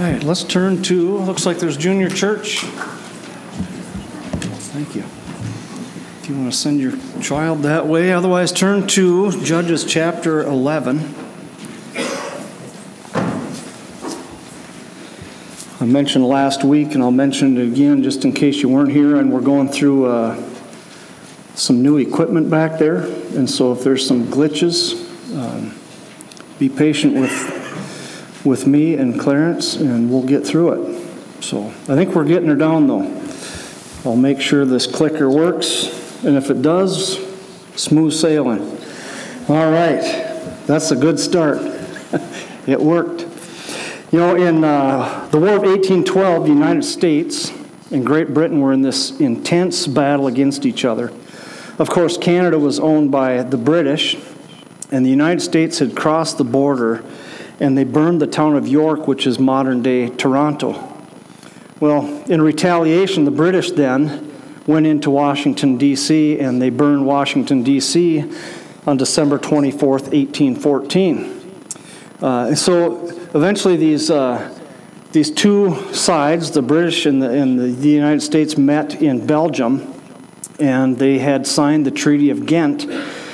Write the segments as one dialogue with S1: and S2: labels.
S1: right, let's turn to, looks like there's junior church. Thank you. If you want to send your child that way, otherwise turn to Judges chapter 11. I mentioned last week, and I'll mention it again just in case you weren't here, and we're going through some new equipment back there, and so if there's some glitches, be patient with me and Clarence, and we'll get through it. So I think we're getting her down, though. I'll make sure this clicker works, and if it does, smooth sailing. All right, that's a good start. It worked. You know, in the War of 1812, the United States and Great Britain were in this intense battle against each other. Of course, Canada was owned by the British, and the United States had crossed the border, and they burned the town of York, which is modern-day Toronto. Well, in retaliation, the British then went into Washington, D.C., and they burned Washington, D.C. on December 24th, 1814. And so eventually these two sides, the British and the United States, met in Belgium, and they had signed the Treaty of Ghent,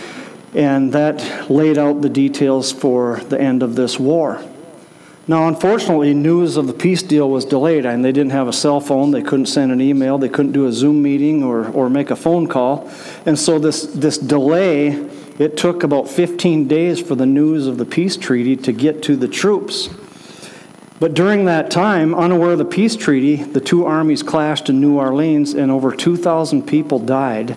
S1: and that laid out the details for the end of this war. Now, unfortunately, news of the peace deal was delayed, and they didn't have a cell phone, they couldn't send an email, they couldn't do a Zoom meeting or make a phone call, and so this delay, it took about 15 days for the news of the peace treaty to get to the troops. But during that time, unaware of the peace treaty, the two armies clashed in New Orleans, and over 2,000 people died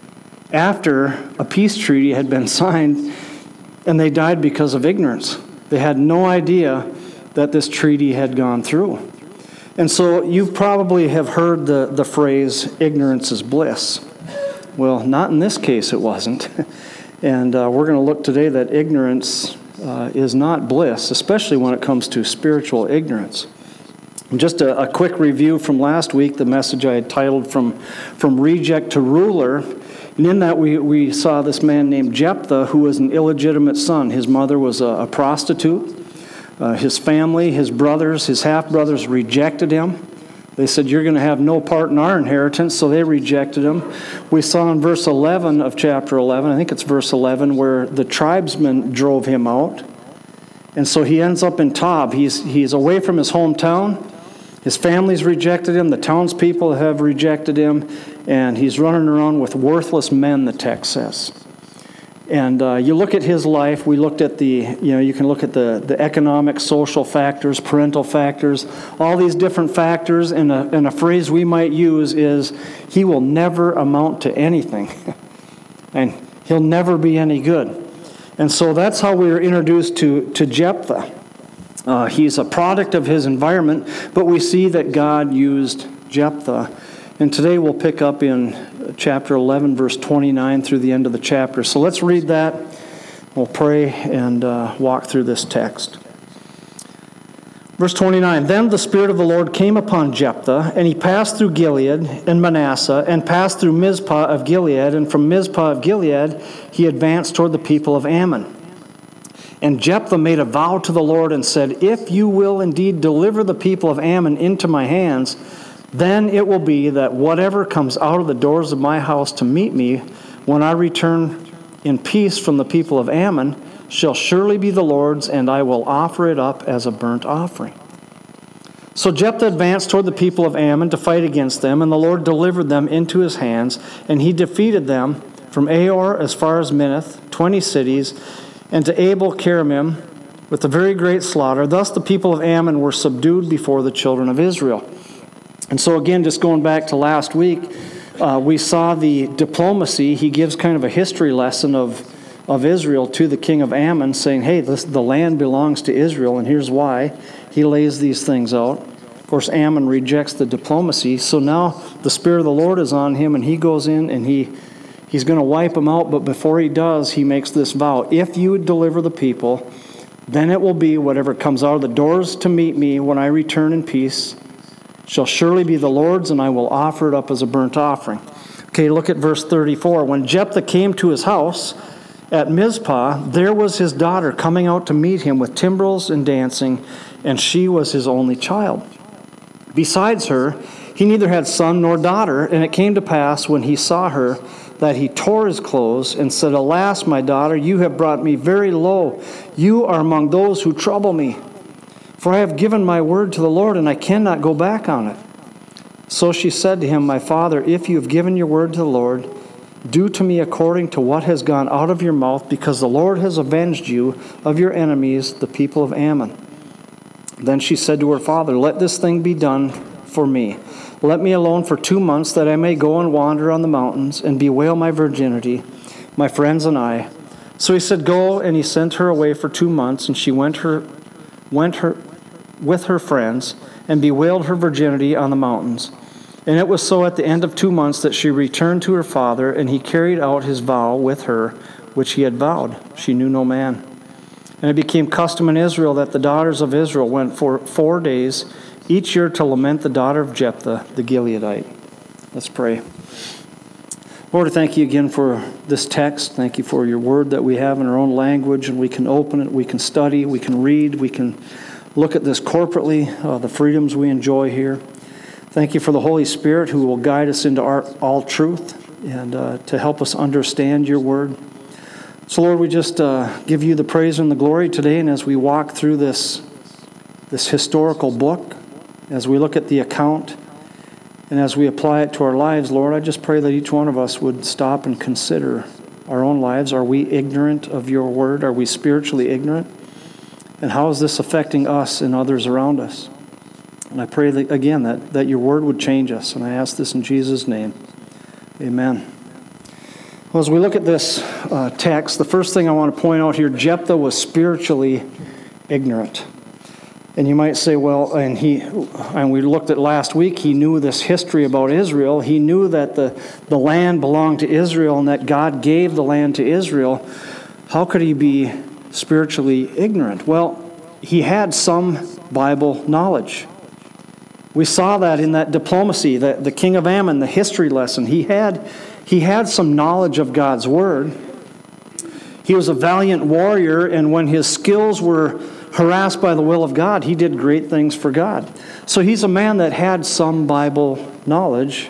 S1: after a peace treaty had been signed, and they died because of ignorance. They had no idea that this treaty had gone through. And so you probably have heard the phrase, ignorance is bliss. Well, not in this case it wasn't. And we're going to look today that ignorance is not bliss, especially when it comes to spiritual ignorance. And just a quick review from last week, the message I had titled From Reject to Ruler. And in that we saw this man named Jephthah, who was an illegitimate son. His mother was a prostitute. His family, his brothers, his half-brothers rejected him. They said, you're going to have no part in our inheritance, so they rejected him. We saw in verse 11 of chapter 11, I think it's verse 11, where the tribesmen drove him out. And so he ends up in Tob. He's away from his hometown. His family's rejected him. The townspeople have rejected him. And he's running around with worthless men, the text says. And you look at his life, we looked at you can look at the economic, social factors, parental factors, all these different factors, and a phrase we might use is, he will never amount to anything. And he'll never be any good. And so that's how we were introduced to Jephthah. He's a product of his environment, but we see that God used Jephthah. And today we'll pick up in chapter 11, verse 29 through the end of the chapter. So let's read that. We'll pray and walk through this text. Verse 29, Then the Spirit of the Lord came upon Jephthah, and he passed through Gilead and Manasseh, and passed through Mizpah of Gilead, and from Mizpah of Gilead he advanced toward the people of Ammon. And Jephthah made a vow to the Lord and said, If you will indeed deliver the people of Ammon into my hands, then it will be that whatever comes out of the doors of my house to meet me when I return in peace from the people of Ammon shall surely be the Lord's, and I will offer it up as a burnt offering. So Jephthah advanced toward the people of Ammon to fight against them, and the Lord delivered them into his hands, and he defeated them from Aor as far as Minnith, 20 cities, and to Abel-Keramim with a very great slaughter. Thus the people of Ammon were subdued before the children of Israel. And so again, just going back to last week, we saw the diplomacy. He gives kind of a history lesson of Israel to the king of Ammon, saying, hey, the land belongs to Israel, and here's why. He lays these things out. Of course, Ammon rejects the diplomacy, so now the Spirit of the Lord is on him, and he goes in and he's going to wipe them out, but before he does, he makes this vow. If you would deliver the people, then it will be whatever comes out of the doors to meet me when I return in peace shall surely be the Lord's, and I will offer it up as a burnt offering. Okay, look at verse 34. When Jephthah came to his house, At Mizpah, there was his daughter coming out to meet him with timbrels and dancing, and she was his only child. Besides her, he neither had son nor daughter, and it came to pass when he saw her that he tore his clothes and said, Alas, my daughter, you have brought me very low. You are among those who trouble me. For I have given my word to the Lord, and I cannot go back on it. So she said to him, My father, if you have given your word to the Lord, do to me according to what has gone out of your mouth, because the Lord has avenged you of your enemies, the people of Ammon. Then she said to her father, Let this thing be done for me. Let me alone for 2 months, that I may go and wander on the mountains and bewail my virginity, my friends and I. So he said, Go, and he sent her away for 2 months, and she went with her friends and bewailed her virginity on the mountains. And it was so at the end of 2 months that she returned to her father, and he carried out his vow with her, which he had vowed. She knew no man. And it became custom in Israel that the daughters of Israel went for 4 days each year to lament the daughter of Jephthah the Gileadite. Let's pray. Lord, I thank you again for this text. Thank you for your word that we have in our own language, and we can open it, we can study, we can read, we can look at this corporately, the freedoms we enjoy here. Thank you for the Holy Spirit who will guide us into all truth and to help us understand your word. So, Lord, we just give you the praise and the glory today, and as we walk through this historical book, as we look at the account, and as we apply it to our lives, Lord, I just pray that each one of us would stop and consider our own lives. Are we ignorant of your word? Are we spiritually ignorant? And how is this affecting us and others around us? And I pray that, again, that your word would change us. And I ask this in Jesus' name. Amen. Well, as we look at this text, the first thing I want to point out here, Jephthah was spiritually ignorant. And you might say, well, and we looked at last week, he knew this history about Israel. He knew that the land belonged to Israel and that God gave the land to Israel. How could he be spiritually ignorant? Well, he had some Bible knowledge. We saw that in that diplomacy, the king of Ammon, the history lesson. He had some knowledge of God's word. He was a valiant warrior, and when his skills were harassed by the will of God, he did great things for God. So he's a man that had some Bible knowledge.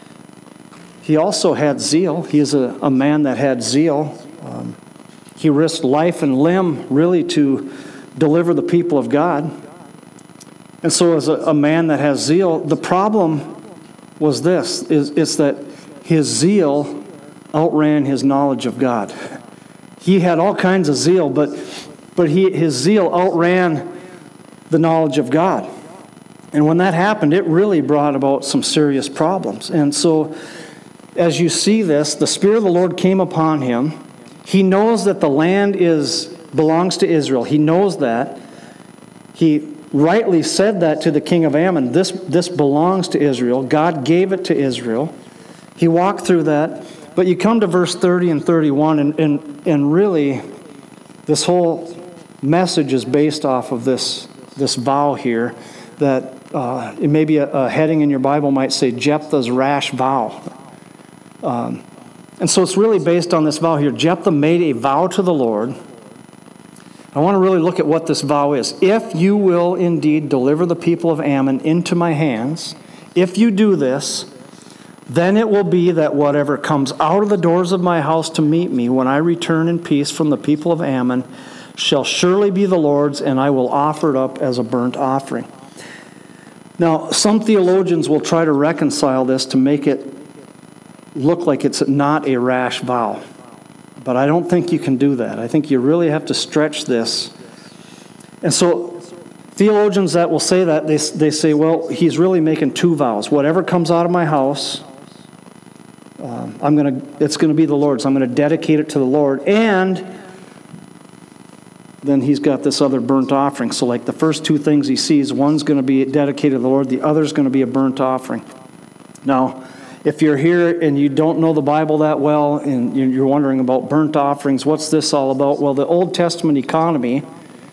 S1: He also had zeal. He is a man that had zeal. He risked life and limb, really, to deliver the people of God. And so as a man that has zeal, the problem was this, is that his zeal outran his knowledge of God. He had all kinds of zeal, but his zeal outran the knowledge of God. And when that happened, it really brought about some serious problems. And so as you see this, the Spirit of the Lord came upon him. He knows that the land belongs to Israel. He knows that. He rightly said that to the king of Ammon. This belongs to Israel. God gave it to Israel. He walked through that. But you come to verse 30 and 31, and really this whole message is based off of this vow here that it may be a heading in your Bible might say Jephthah's rash vow. And so it's really based on this vow here. Jephthah made a vow to the Lord. I want to really look at what this vow is. If you will indeed deliver the people of Ammon into my hands, if you do this, then it will be that whatever comes out of the doors of my house to meet me when I return in peace from the people of Ammon shall surely be the Lord's, and I will offer it up as a burnt offering. Now, some theologians will try to reconcile this to make it look like it's not a rash vow. But I don't think you can do that. I think you really have to stretch this. And so theologians that will say that, they say, well, he's really making two vows. Whatever comes out of my house, it's going to be the Lord's. I'm going to dedicate it to the Lord. And then he's got this other burnt offering. So like the first two things he sees, one's going to be dedicated to the Lord, the other's going to be a burnt offering. Now, if you're here and you don't know the Bible that well and you're wondering about burnt offerings, what's this all about? Well, the Old Testament economy,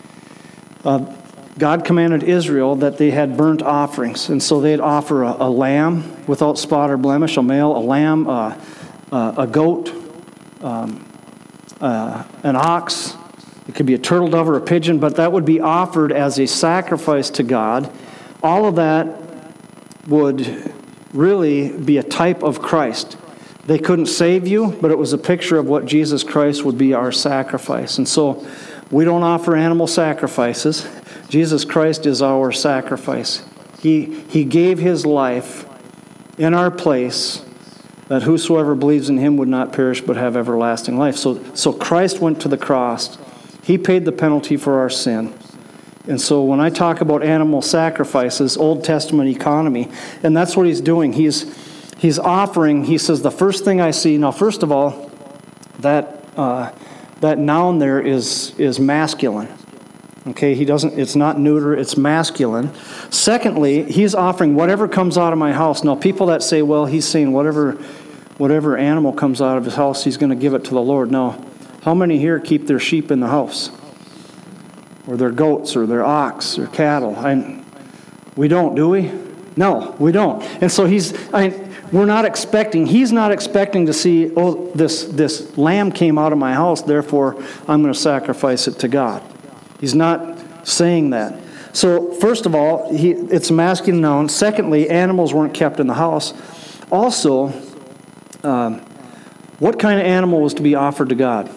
S1: God commanded Israel that they had burnt offerings. And so they'd offer a lamb without spot or blemish, a male, a lamb, a goat, an ox. It could be a turtle dove or a pigeon, but that would be offered as a sacrifice to God. All of that would really be a type of Christ. They couldn't save you, but it was a picture of what Jesus Christ would be our sacrifice. And so we don't offer animal sacrifices. Jesus Christ is our sacrifice. He gave his life in our place, that whosoever believes in him would not perish but have everlasting life. So Christ went to the cross. He paid the penalty for our sin. And so when I talk about animal sacrifices, Old Testament economy, and that's what he's doing. He's offering, he says, the first thing I see, now first of all, that noun there is masculine. Okay, it's not neuter, it's masculine. Secondly, he's offering whatever comes out of my house. Now, people that say, well, he's saying whatever animal comes out of his house, he's going to give it to the Lord. Now, how many here keep their sheep in the house? Or their goats, or their ox, or cattle? We don't, do we? No, we don't. And so he's not expecting to see, oh, this lamb came out of my house, therefore I'm going to sacrifice it to God. He's not saying that. So, first of all, it's a masculine noun. Secondly, animals weren't kept in the house. Also, what kind of animal was to be offered to God?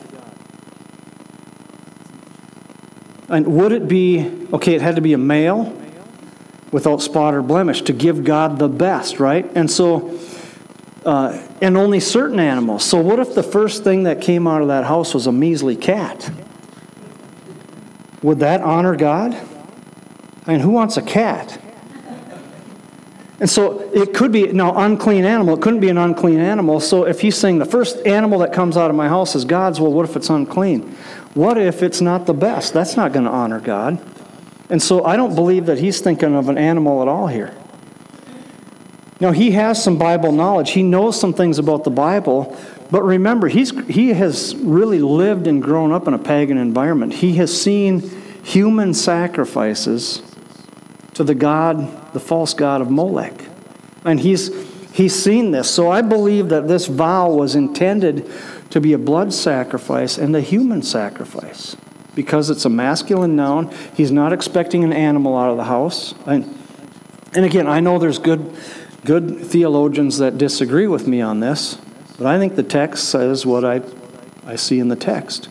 S1: And would it be, okay, it had to be a male without spot or blemish to give God the best, right? And so, and only certain animals. So what if the first thing that came out of that house was a measly cat? Would that honor God? I mean, who wants a cat? And so it could be, now, unclean animal. It couldn't be an unclean animal. So if he's saying the first animal that comes out of my house is God's, well, what if it's unclean? What if it's not the best? That's not going to honor God. And so I don't believe that he's thinking of an animal at all here. Now, he has some Bible knowledge. He knows some things about the Bible. But remember, he has really lived and grown up in a pagan environment. He has seen human sacrifices to the false god of Molech. And he's seen this. So I believe that this vow was intended to be a blood sacrifice and a human sacrifice. Because it's a masculine noun. He's not expecting an animal out of the house. And again, I know there's good theologians that disagree with me on this. But I think the text says what I see in the text.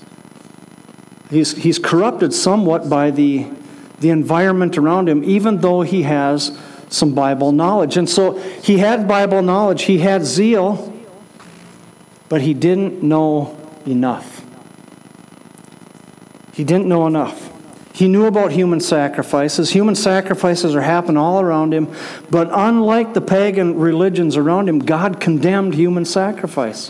S1: He's corrupted somewhat by the environment around him, even though he has some Bible knowledge. And so he had Bible knowledge, he had zeal, but he didn't know enough. He didn't know enough. He knew about human sacrifices. Human sacrifices are happening all around him. But unlike the pagan religions around him, God condemned human sacrifice.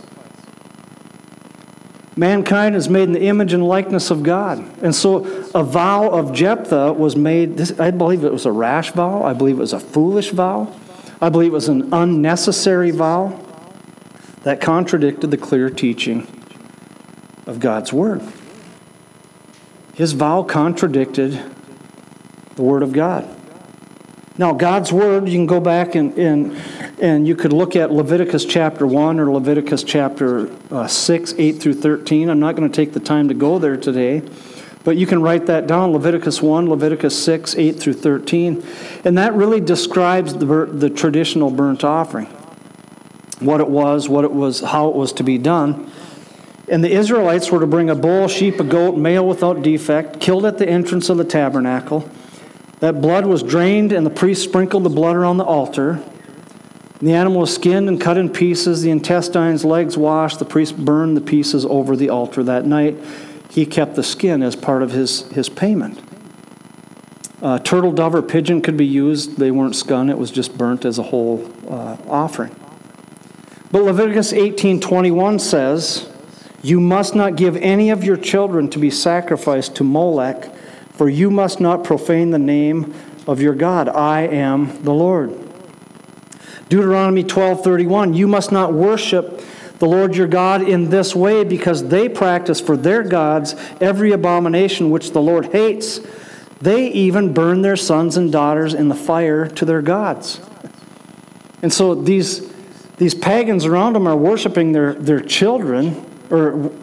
S1: Mankind is made in the image and likeness of God. And so a vow of Jephthah was made, I believe it was a rash vow. I believe it was a foolish vow. I believe it was an unnecessary vow that contradicted the clear teaching of God's Word. His vow contradicted the Word of God. Now, God's Word, you can go back and you could look at Leviticus chapter 1 or Leviticus chapter 6, 8 through 13. I'm not going to take the time to go there today, but you can write that down, Leviticus 1, Leviticus 6, 8 through 13. And that really describes the traditional burnt offering, what it was, how it was to be done. And the Israelites were to bring a bull, sheep, a goat, male without defect, killed at the entrance of the tabernacle. That blood was drained, and the priest sprinkled the blood around the altar. The animal was skinned and cut in pieces, the intestines, legs washed. The priest burned the pieces over the altar that night. He kept the skin as part of his payment. Turtle, dove, or pigeon could be used. They weren't skun. It was just burnt as a whole offering. But Leviticus 18:21 says, "You must not give any of your children to be sacrificed to Molech, for you must not profane the name of your God. I am the Lord." Deuteronomy 12:31, "You must not worship the Lord your God in this way, because they practice for their gods every abomination which the Lord hates. They even burn their sons and daughters in the fire to their gods." And so these pagans around them are worshiping their children, or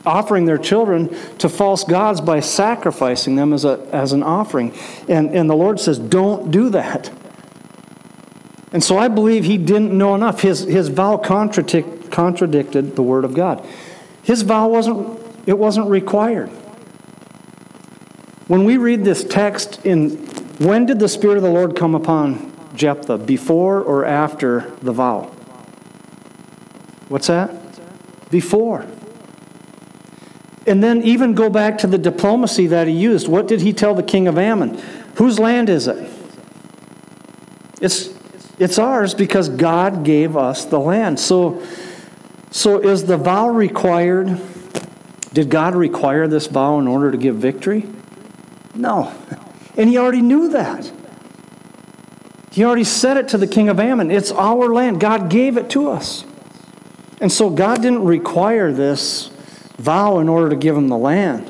S1: offering their children to false gods by sacrificing them as an offering. And the Lord says, don't do that. And so I believe he didn't know enough. His vow contradicted the Word of God. His vow wasn't required. When we read this text, when did the Spirit of the Lord come upon Jephthah? Before or after the vow? What's that? Before. And then even go back to the diplomacy that he used. What did he tell the king of Ammon? Whose land is it? It's ours because God gave us the land. So is the vow required? Did God require this vow in order to give victory? No. And he already knew that. He already said it to the king of Ammon. It's our land. God gave it to us. And so God didn't require this vow in order to give him the land.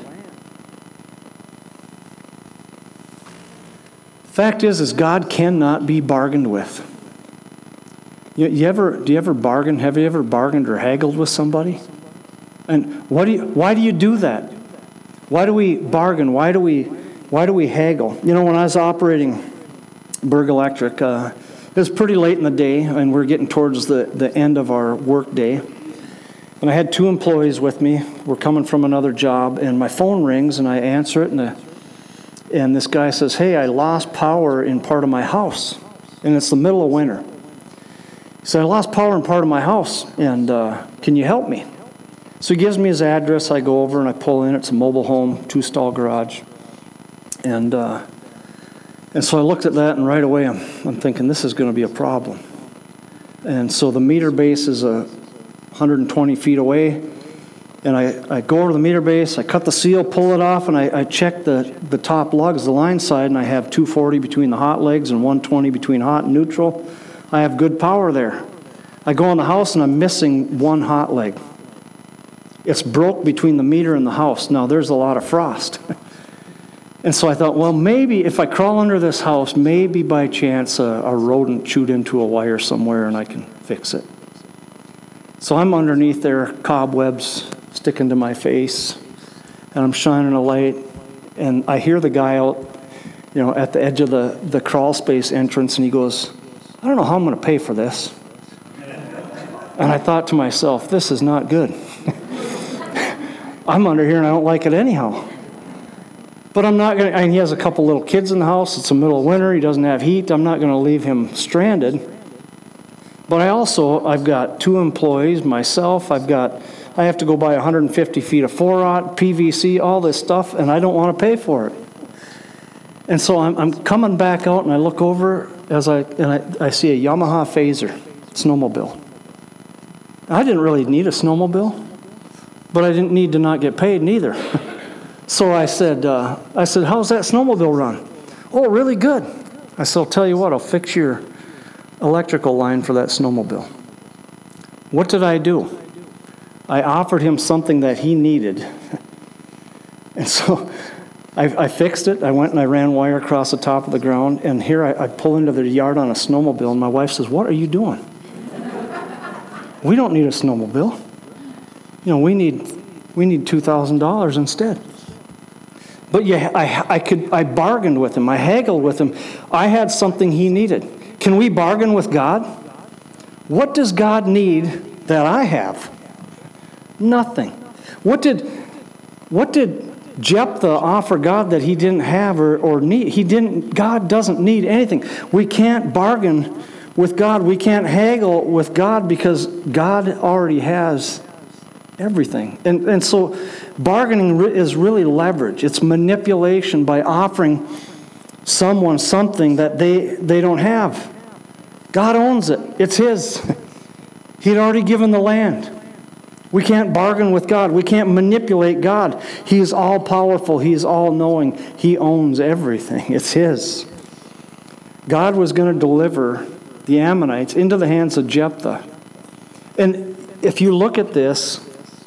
S1: Fact is God cannot be bargained with. Do you ever bargain? Have you ever bargained or haggled with somebody? And why do you do that? Why do we bargain? Why do we haggle? When I was operating Berg Electric, it was pretty late in the day, and we're getting towards the end of our work day. And I had 2 employees with me. We're coming from another job, and my phone rings, and I answer it, and this guy says, "Hey, I lost power in part of my house." And it's the middle of winter. He said, "I lost power in part of my house, and can you help me?" So he gives me his address. I go over and I pull in. It's a mobile home, 2-stall garage. And so I looked at that, and right away I'm thinking, this is going to be a problem. And so the meter base is 120 feet away. And I go over to the meter base, I cut the seal, pull it off, and I check the top lugs, the line side, and I have 240 between the hot legs and 120 between hot and neutral. I have good power there. I go in the house, and I'm missing one hot leg. It's broke between the meter and the house. Now, there's a lot of frost. And so I thought, well, maybe if I crawl under this house, maybe by chance a rodent chewed into a wire somewhere and I can fix it. So I'm underneath there, cobwebs sticking to my face, and I'm shining a light, and I hear the guy out, at the edge of the crawl space entrance, and he goes, "I don't know how I'm going to pay for this." And I thought to myself, this is not good. I'm under here and I don't like it anyhow. But I'm not going to, and he has a couple little kids in the house. It's the middle of winter. He doesn't have heat. I'm not going to leave him stranded. But I've got 2 employees, myself. I have to go buy 150 feet of 4-aught, PVC, all this stuff, and I don't want to pay for it. And so I'm coming back out, and I look over I see a Yamaha Phaser snowmobile. I didn't really need a snowmobile, but I didn't need to not get paid neither. So I said, "How's that snowmobile run?" "Oh, really good." I said, "I'll tell you what, I'll fix your electrical line for that snowmobile." What did I do? I offered him something that he needed. And so I fixed it. I went and I ran wire across the top of the ground, and here I pull into the yard on a snowmobile, and my wife says, "What are you doing?" "We don't need a snowmobile. We need $2,000 instead." But yeah, I bargained with him. I haggled with him. I had something he needed. Can we bargain with God? What does God need that I have? Nothing. What did Jephthah offer God that he didn't have or need? God doesn't need anything. We can't bargain with God. We can't haggle with God because God already has everything. And so bargaining is really leverage. It's manipulation by offering someone something that they don't have. God owns it. It's His. He'd already given the land. We can't bargain with God. We can't manipulate God. He is all-powerful. He is all-knowing. He owns everything. It's His. God was going to deliver the Ammonites into the hands of Jephthah. And if you look at this,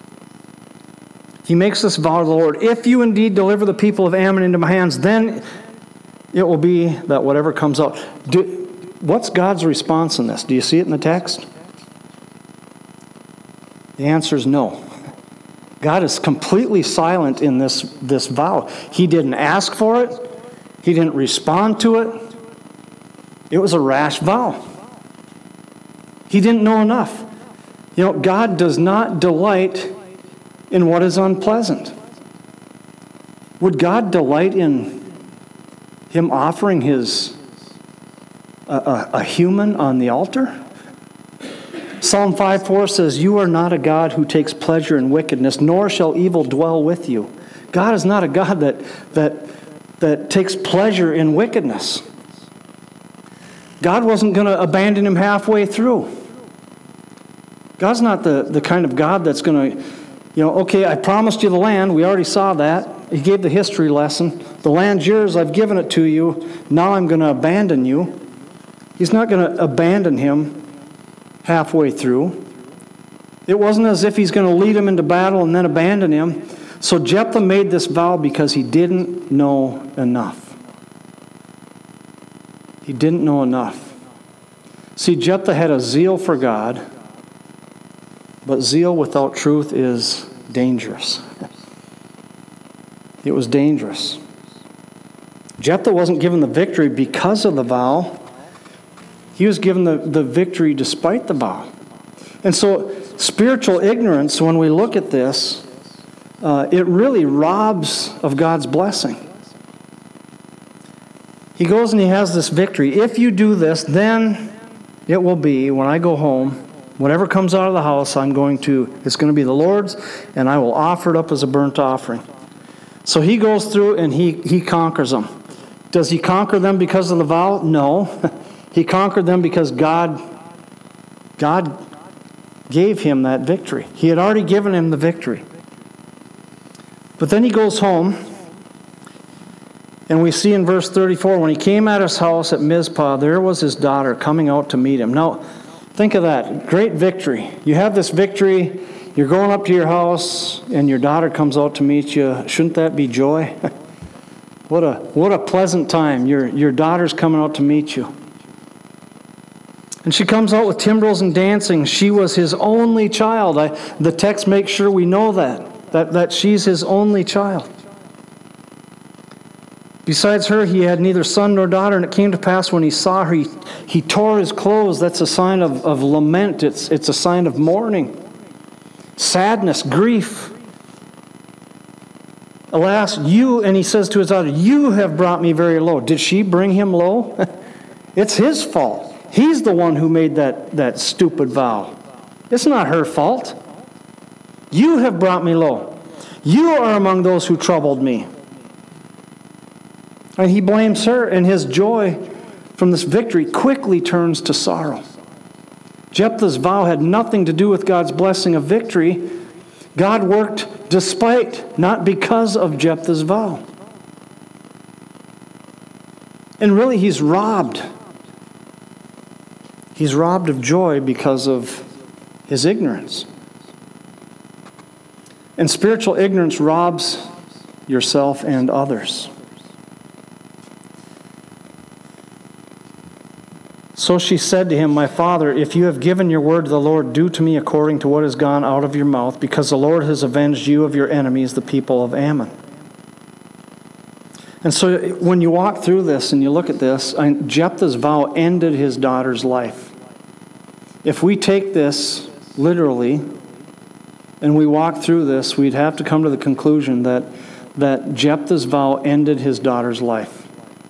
S1: he makes this vow to the Lord. If you indeed deliver the people of Ammon into my hands, then it will be that whatever comes out. What's God's response in this? Do you see it in the text? The answer is no. God is completely silent in this vow. He didn't ask for it. He didn't respond to it. It was a rash vow. He didn't know enough. God does not delight in what is unpleasant. Would God delight in him offering a human on the altar? Psalm 5:4 says, "You are not a God who takes pleasure in wickedness, nor shall evil dwell with you." God is not a God that takes pleasure in wickedness. God wasn't going to abandon him halfway through. God's not the kind of God that's going to, okay, I promised you the land. We already saw that. He gave the history lesson. The land's yours. I've given it to you. Now I'm going to abandon you. He's not going to abandon him halfway through. It wasn't as if he's going to lead him into battle and then abandon him. So Jephthah made this vow because he didn't know enough. He didn't know enough. See, Jephthah had a zeal for God, but zeal without truth is dangerous. It was dangerous. Jephthah wasn't given the victory because of the vow. He was given the victory despite the vow. And so spiritual ignorance, when we look at this, it really robs of God's blessing. He goes and he has this victory. If you do this, then it will be, when I go home, whatever comes out of the house, it's going to be the Lord's, and I will offer it up as a burnt offering. So he goes through and he conquers them. Does he conquer them because of the vow? No. He conquered them because God gave him that victory. He had already given him the victory. But then he goes home, and we see in verse 34, when he came at his house at Mizpah, there was his daughter coming out to meet him. Now, think of that. Great victory. You have this victory. You're going up to your house, and your daughter comes out to meet you. Shouldn't that be joy? What a pleasant time. Your daughter's coming out to meet you. And she comes out with timbrels and dancing. She was his only child. The text makes sure we know that she's his only child. Besides her, he had neither son nor daughter, and it came to pass when he saw her, he tore his clothes. That's a sign of lament. It's a sign of mourning, sadness, grief. Alas, and he says to his daughter, you have brought me very low. Did she bring him low? It's his fault. He's the one who made that stupid vow. It's not her fault. You have brought me low. You are among those who troubled me. And he blames her, and his joy from this victory quickly turns to sorrow. Jephthah's vow had nothing to do with God's blessing of victory. God worked despite, not because of Jephthah's vow. And really, he's robbed. He's robbed of joy because of his ignorance. And spiritual ignorance robs yourself and others. So she said to him, my father, if you have given your word to the Lord, do to me according to what has gone out of your mouth, because the Lord has avenged you of your enemies, the people of Ammon. And so when you walk through this and you look at this, Jephthah's vow ended his daughter's life. If we take this literally and we walk through this, we'd have to come to the conclusion that Jephthah's vow ended his daughter's life.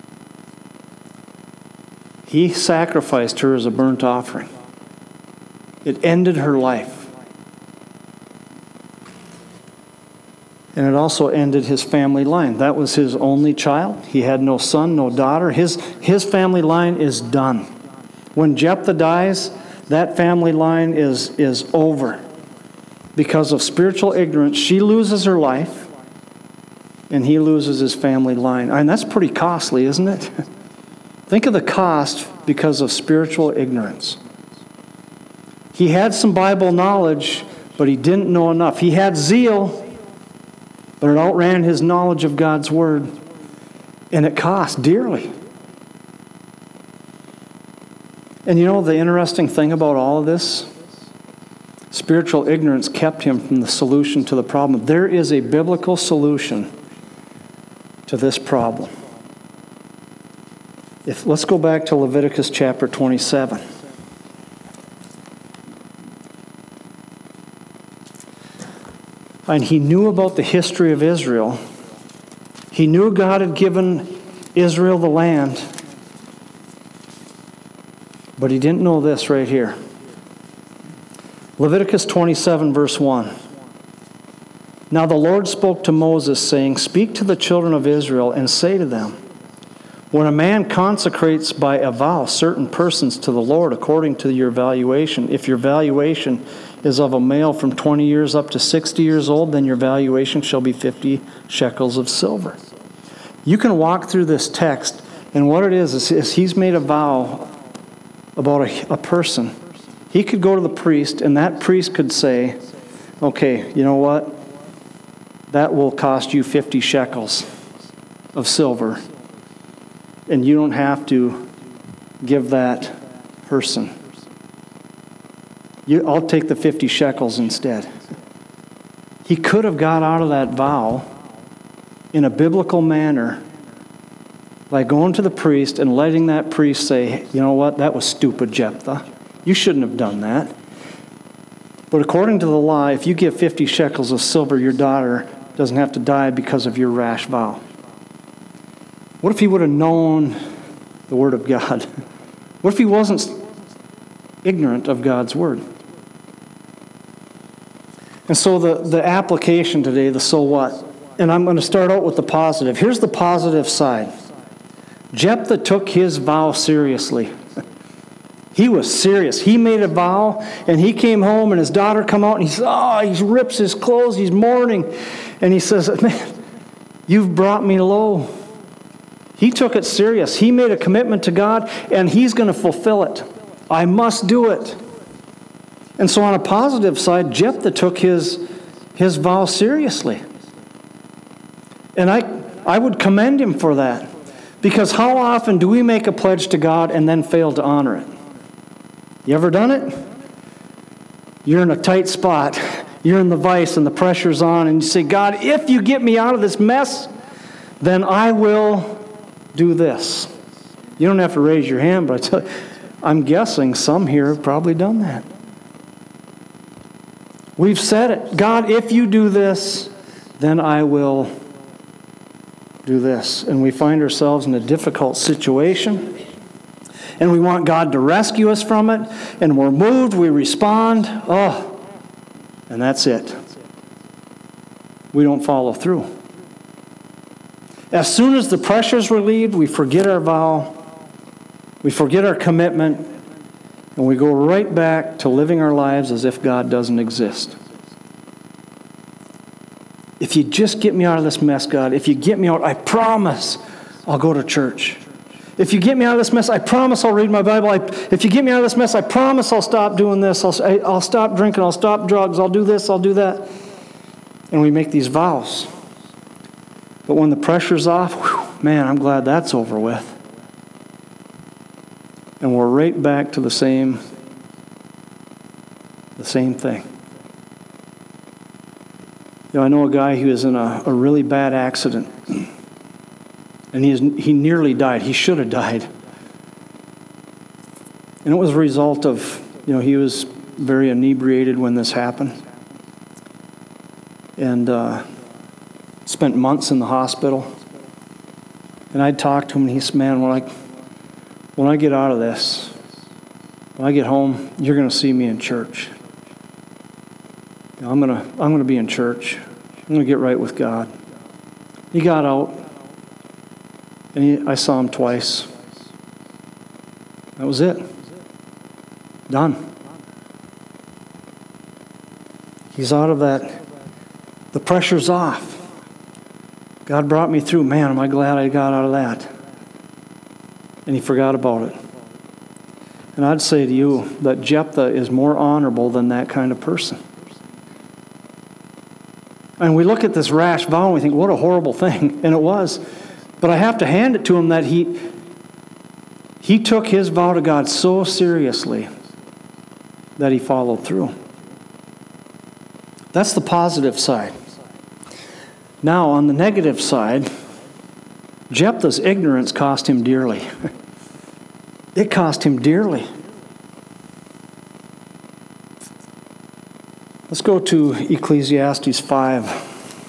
S1: He sacrificed her as a burnt offering. It ended her life. And it also ended his family line. That was his only child. He had no son, no daughter. His family line is done. When Jephthah dies, that family line is over. Because of spiritual ignorance, she loses her life, and he loses his family line. And that's pretty costly, isn't it? Think of the cost because of spiritual ignorance. He had some Bible knowledge, but he didn't know enough. He had zeal, but it outran his knowledge of God's Word, and it cost dearly. And you know the interesting thing about all of this? Spiritual ignorance kept him from the solution to the problem. There is a biblical solution to this problem. Let's go back to Leviticus chapter 27. And he knew about the history of Israel. He knew God had given Israel the land. But he didn't know this right here. Leviticus 27, verse 1. Now the Lord spoke to Moses, saying, "Speak to the children of Israel and say to them, when a man consecrates by a vow certain persons to the Lord according to your valuation, if your valuation is of a male from 20 years up to 60 years old, then your valuation shall be 50 shekels of silver." You can walk through this text, and what it is he's made a vow about a person. He could go to the priest, and that priest could say, okay, you know what? That will cost you 50 shekels of silver, and you don't have to give that person. I'll take the 50 shekels instead. He could have got out of that vow in a biblical manner by going to the priest and letting that priest say, you know what, that was stupid, Jephthah. You shouldn't have done that. But according to the law, if you give 50 shekels of silver, your daughter doesn't have to die because of your rash vow. What if he would have known the Word of God? What if he wasn't ignorant of God's Word? And so the application today, the so what, and I'm going to start out with the positive. Here's the positive side. Jephthah took his vow seriously. He was serious. He made a vow, and he came home, and his daughter come out, and he rips his clothes, he's mourning, and he says, man, you've brought me low. He took it serious. He made a commitment to God, and he's going to fulfill it. I must do it. And so on a positive side, Jephthah took his vow seriously. And I would commend him for that. Because how often do we make a pledge to God and then fail to honor it? You ever done it? You're in a tight spot. You're in the vice and the pressure's on, and you say, God, if you get me out of this mess, then I will do this. You don't have to raise your hand, but I'm guessing some here have probably done that. We've said it. God, if you do this, then I will do this. And we find ourselves in a difficult situation, and we want God to rescue us from it, and we're moved, we respond, and that's it. We don't follow through. As soon as the pressure's relieved, we forget our vow, we forget our commitment, and we go right back to living our lives as if God doesn't exist. If you just get me out of this mess, God, if you get me out, I promise I'll go to church. If you get me out of this mess, I promise I'll read my Bible. If you get me out of this mess, I promise I'll stop doing this. I'll stop drinking. I'll stop drugs. I'll do this. I'll do that. And we make these vows. But when the pressure's off, man, I'm glad that's over with. And we're right back to the same thing. You know, I know a guy who was in a really bad accident. And he nearly died. He should have died. And it was a result of, he was very inebriated when this happened. And spent months in the hospital. And I'd talk to him, and he said, man, when I get out of this, when I get home, you're going to see me in church. I'm going to be in church. I'm going to get right with God. He got out, and I saw him twice. That was it. Done. He's out of that. The pressure's off. God brought me through. Man, am I glad I got out of that. And he forgot about it. And I'd say to you that Jephthah is more honorable than that kind of person. And we look at this rash vow and we think, what a horrible thing. And it was. But I have to hand it to him that he took his vow to God so seriously that he followed through. That's the positive side. Now, on the negative side, Jephthah's ignorance cost him dearly. It cost him dearly. Let's go to Ecclesiastes 5.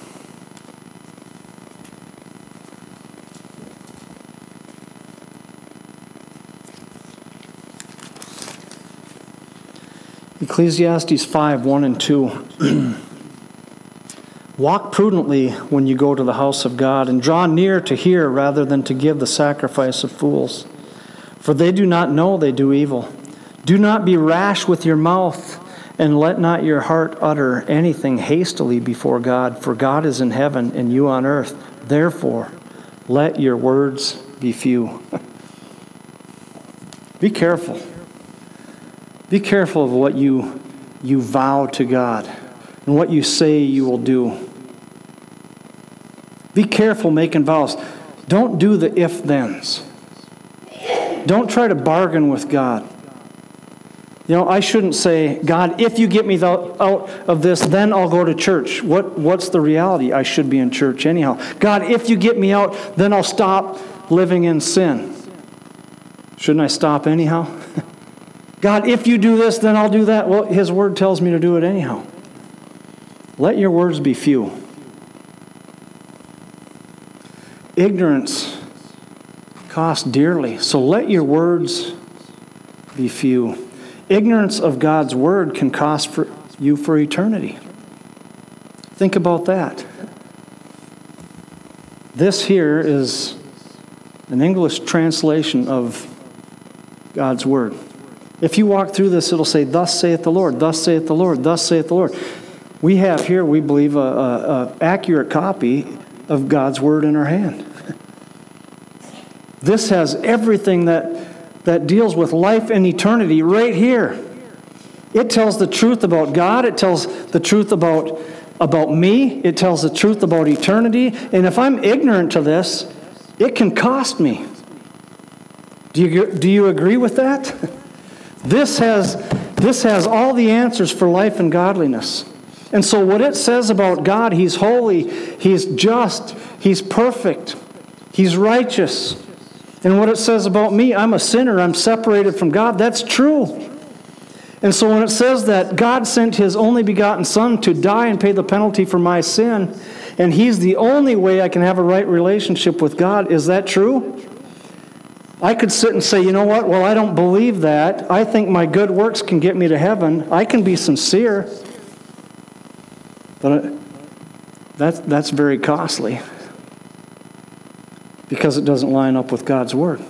S1: Ecclesiastes 5, 1 and 2. Walk prudently when you go to the house of God, and draw near to hear rather than to give the sacrifice of fools. For they do not know they do evil. Do not be rash with your mouth, and let not your heart utter anything hastily before God. For God is in heaven, and you on earth. Therefore, let your words be few. Be careful. Be careful of what you vow to God and what you say you will do. Be careful making vows. Don't do the if-thens. Don't try to bargain with God. You know, I shouldn't say, God, if you get me out of this, then I'll go to church. What's the reality? I should be in church anyhow. God, if you get me out, then I'll stop living in sin. Shouldn't I stop anyhow? God, if you do this, then I'll do that. Well, His Word tells me to do it anyhow. Let your words be few. Ignorance costs dearly, so let your words be few. Ignorance of God's Word can cost you for eternity. Think about that. This here is an English translation of God's Word. If you walk through this, it'll say, thus saith the Lord, thus saith the Lord, thus saith the Lord. We have here, we believe, an accurate copy of God's Word in our hand. This has everything that deals with life and eternity right here. It tells the truth about God. It tells the truth about me. It tells the truth about eternity. And if I'm ignorant to this, it can cost me. Do you agree with that? This has all the answers for life and godliness. And so what it says about God, He's holy, He's just, He's perfect, He's righteous. And what it says about me, I'm a sinner, I'm separated from God, that's true. And so when it says that God sent His only begotten Son to die and pay the penalty for my sin, and He's the only way I can have a right relationship with God, is that true? I could sit and say, you know what, well, I don't believe that. I think my good works can get me to heaven. I can be sincere. But that's very costly because it doesn't line up with God's Word.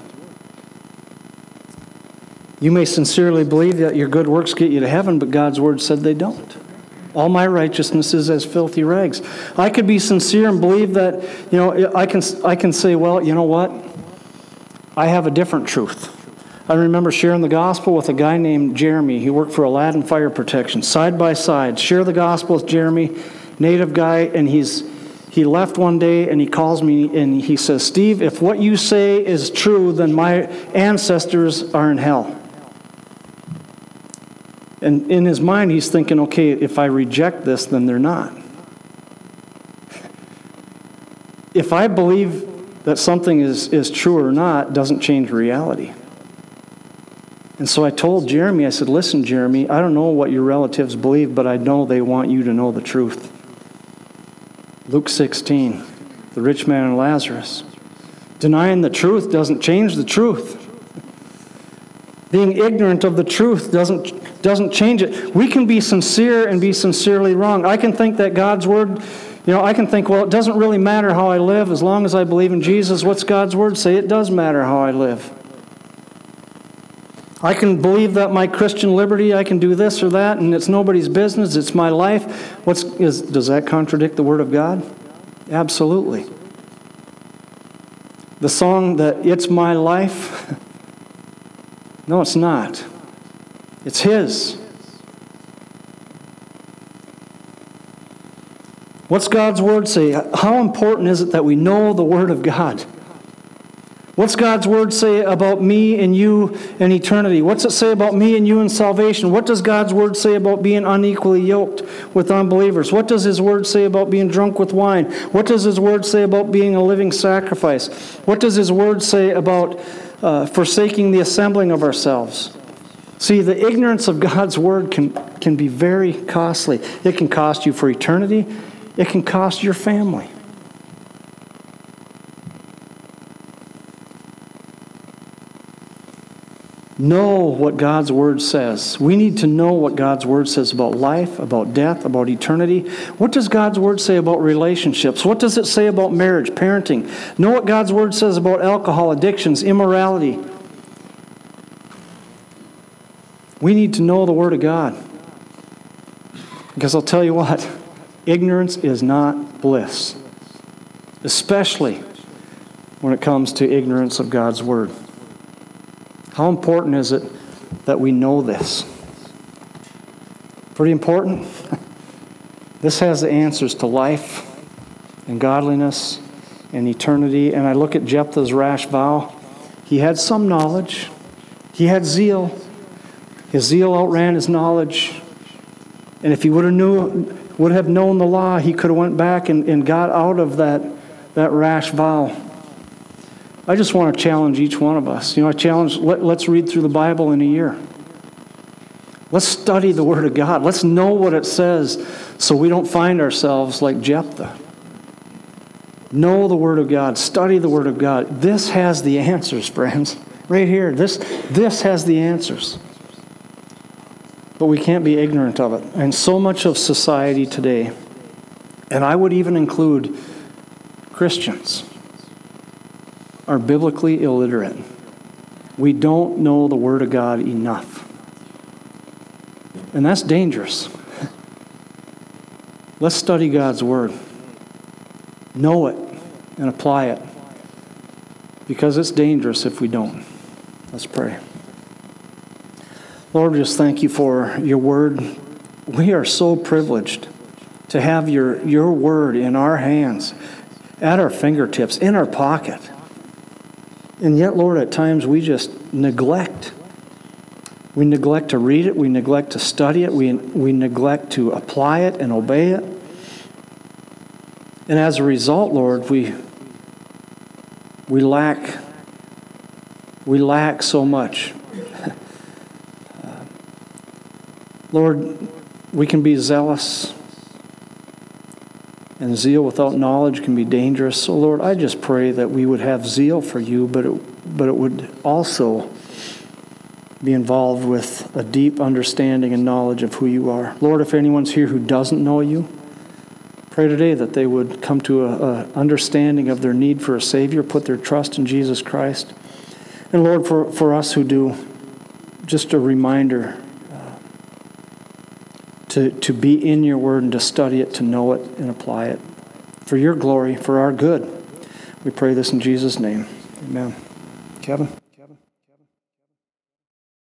S1: You may sincerely believe that your good works get you to heaven, but God's Word said they don't. All my righteousness is as filthy rags. I could be sincere and believe that, you know, I can say, well, you know what? I have a different truth. I remember sharing the gospel with a guy named Jeremy. He worked for Aladdin Fire Protection, side by side. Share the gospel with Jeremy, native guy, and he left one day and he calls me and he says, Steve, if what you say is true, then my ancestors are in hell. And in his mind, he's thinking, okay, if I reject this, then they're not. If I believe that something is true or not doesn't change reality. And so I told Jeremy, I said, listen, Jeremy, I don't know what your relatives believe, but I know they want you to know the truth. Luke 16, the rich man and Lazarus. Denying the truth doesn't change the truth. Being ignorant of the truth doesn't change it. We can be sincere and be sincerely wrong. I can think that God's Word, I can think, well, it doesn't really matter how I live as long as I believe in Jesus. What's God's Word say? It does matter how I live. I can believe that my Christian liberty, I can do this or that, and it's nobody's business, it's my life. Does that contradict the Word of God? Absolutely. The song that It's My Life, no, it's not. It's His. What's God's Word say? How important is it that we know the Word of God? What's God's Word say about me and you in eternity? What's it say about me and you in salvation? What does God's Word say about being unequally yoked with unbelievers? What does His Word say about being drunk with wine? What does His Word say about being a living sacrifice? What does His Word say about forsaking the assembling of ourselves? See, the ignorance of God's Word can be very costly. It can cost you for eternity. It can cost your family. Know what God's Word says. We need to know what God's Word says about life, about death, about eternity. What does God's Word say about relationships? What does it say about marriage, parenting? Know what God's Word says about alcohol, addictions, immorality. We need to know the Word of God. Because I'll tell you what, ignorance is not bliss. Especially when it comes to ignorance of God's Word. How important is it that we know this? Pretty important. This has the answers to life and godliness and eternity. And I look at Jephthah's rash vow. He had some knowledge. He had zeal. His zeal outran his knowledge. And if he would have known the law, he could have went back and got out of that rash vow. I just want to challenge each one of us. Let's read through the Bible in a year. Let's study the Word of God. Let's know what it says so we don't find ourselves like Jephthah. Know the Word of God. Study the Word of God. This has the answers, friends. Right here. This has the answers. But we can't be ignorant of it. And so much of society today, and I would even include Christians, are biblically illiterate. We don't know the Word of God enough. And that's dangerous. Let's study God's Word. Know it and apply it. Because it's dangerous if we don't. Let's pray. Lord, just thank you for your Word. We are so privileged to have your Word in our hands, at our fingertips, in our pocket. And yet, Lord, at times we just neglect. We neglect to read it. We neglect to study it. We neglect to apply it and obey it. And as a result, Lord, we lack so much. Lord, we can be zealous, and zeal without knowledge can be dangerous. So, Lord, I just pray that we would have zeal for you, but it would also be involved with a deep understanding and knowledge of who you are. Lord, if anyone's here who doesn't know you, pray today that they would come to an understanding of their need for a Savior, put their trust in Jesus Christ. And Lord, for us who do, just a reminder to be in your Word and to study it, to know it and apply it. For your glory, for our good. We pray this in Jesus' name. Amen. Kevin?